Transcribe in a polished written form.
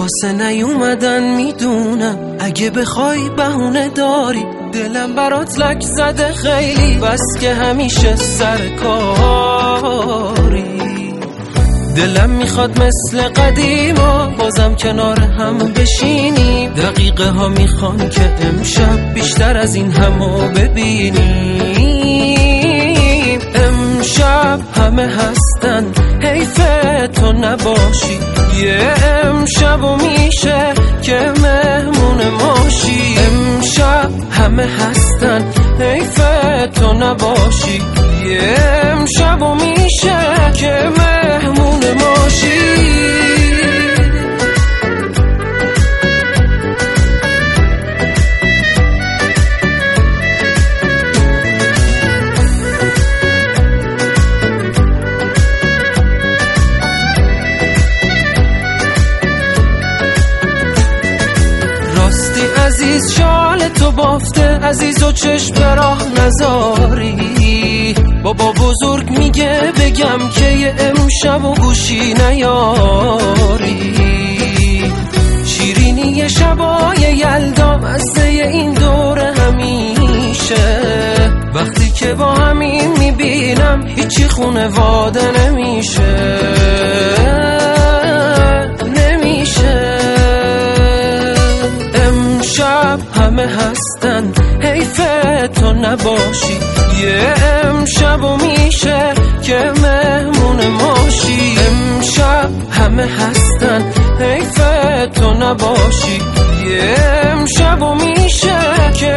واسه نیومدن میدونم، اگه بخوای بهونه داری. دلم برات لک زده خیلی، بس که همیشه سر کاری. دلم میخواد مثل قدیما بازم کنار هم بشینیم. دقیقه ها میخوان که امشب بیشتر از این همو ببینیم. امشب همه هستن، حیف تو نباشی. یه امشب و میشه که مهمون ماشی. امشب همه هستن، حیف تو نباشی. یه امشب و میشه که مهمون ماشی. عزیز شال تو بافته، عزیز و چشم به راه نذاری. بابا بزرگ میگه بگم که یه امشب و گوشی نیاری. شیرینی شبای یلدا مزه این دور همیشه. وقتی که با همین میبینم هیچی خونواده نمیشه. همه هستن، حیف تو نباشی. یه امشب و میشه که مهمون ماشی. امشب همه هستن، حیف تو نباشی. یه امشب و میشه که